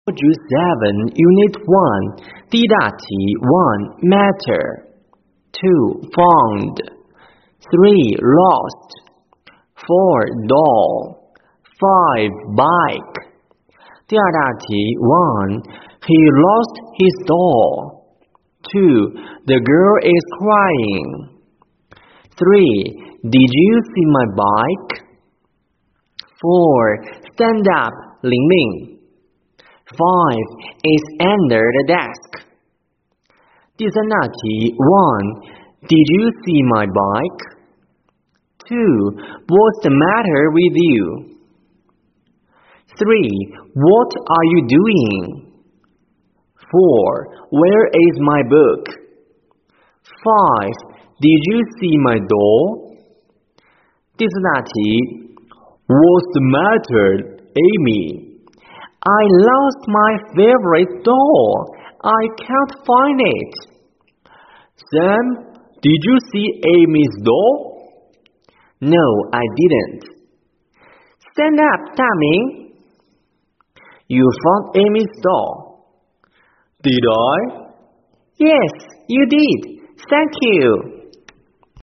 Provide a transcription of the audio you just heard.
Module 7, Unit 1, 第一大题 1. Matter 2. Found 3. Lost 4. Doll 5. Bike 第二大题 1. He lost his doll 2. The girl is crying 3. Did you see my bike 4. Stand up 玲玲5. Is under the desk 第三大题 1. Did you see my bike? 2. What's the matter with you? 3. What are you doing? 4. Where is my book? 5. Did you see my doll? 第四大题 What's the matter, Amy? I lost my favorite doll. I can't find it. Sam, did you see Amy's doll? No, I didn't. Stand up, Tammy. You found Amy's doll. Did I? Yes, you did. Thank you.